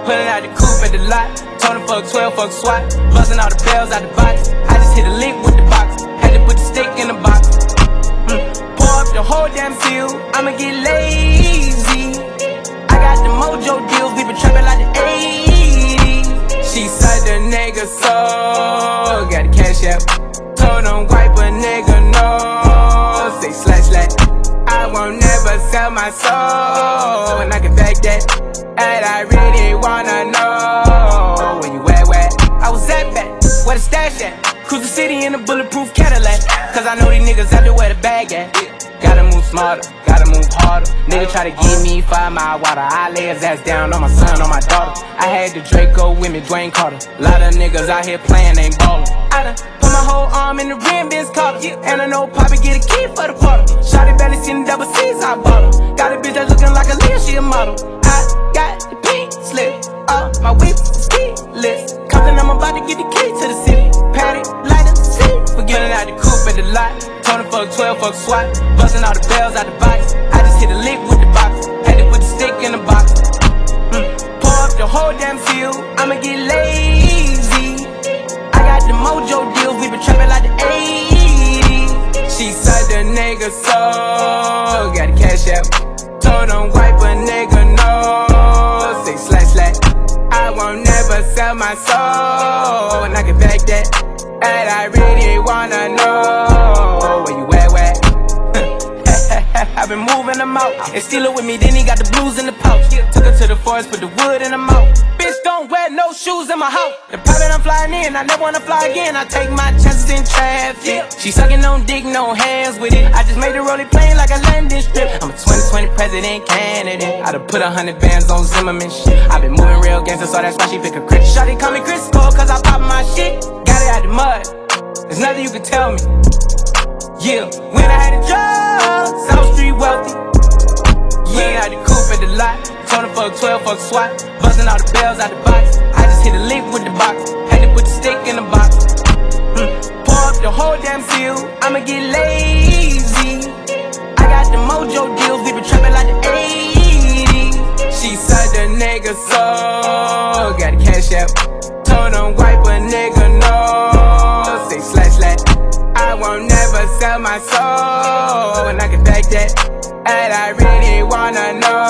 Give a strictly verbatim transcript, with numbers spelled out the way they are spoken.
Pulling out the coupe at the lot. Told him fuck twelve, fuck SWAT. Buzzing all the bells out the box. I just hit a lick with the box. Had to put the stick in the box. Mm. Pour up the whole damn field. I'ma get lazy. I got the mojo deals. We been trapping like the eighties. She said the nigga so. Got the cash out. Told him wipe a nigga no. Say slash slash. I won't never sell my soul. And I can back that. And I really wanna know where you at, where I was at back, where the stash at. Cruise the city in a bulletproof Cadillac. Cause I know these niggas out there where the bag at. Gotta move smarter, gotta move harder. Nigga try to give me five mile water. I lay his ass down on my son, on my daughter. I had the Draco with me, Dwayne Carter. Lot of niggas out here playing, ain't ballin'. I done put my whole arm in the rim, Vince Carter. And I know Poppy get a key for the party. Shawty barely seen the double C's, I bought her. Got a bitch that looking like a Leah, she a model. I got the pink slip, uh, my whip ski list. Compton, I'm about to get the key to the city. Patty, light up the city. Forgetting out the coupe at the lot. Told him fuck twelve, fuck SWAT. Busting all the bells out the box. I just hit a lick with the box. Had to put the stick in the box. Mm. Pour up the whole damn field. I'ma get lazy. I got the mojo deals. We been trapping like the eighties. She said the nigga so. Got the cash out. Told him wipe a nigga no. Say slash slash. I won't never sell my soul. And I can back that. And I really wanna know where you at, where I've been moving them out and steal it with me, then he got the blues in the pouch. Took her to the forest, put the wood in the mouth. Bitch, don't wear no shoes in my house. The pilot I'm flying in, I never wanna fly again. I take my chances in traffic. She sucking on dick, no hands with it. I just made the rolling plane like a landing strip. I'm a twenty twenty president candidate. I done put a hundred bands on Zimmerman shit. I been moving real gangster, so that's why she pick a crit. Shawty call me Crisco, cause I pop my shit. Got it out the mud, there's nothing you can tell me. Yeah, when I had the drugs, South Street wealthy. Yeah, I had the coupe at the lot. Told him fuck twelve, fuck SWAT. Buzzing all the bells out the box. I just hit a lick with the box. Had to put the stick in the box. Mm. Pour up the whole damn field. I'ma get lazy. I got the mojo deals. We been trapping like the eighties. She said the nigga so. Got the cash out. Told him wipe a nigga no. Say slash slash. I won't never sell my soul. And I can back that. And I really wanna know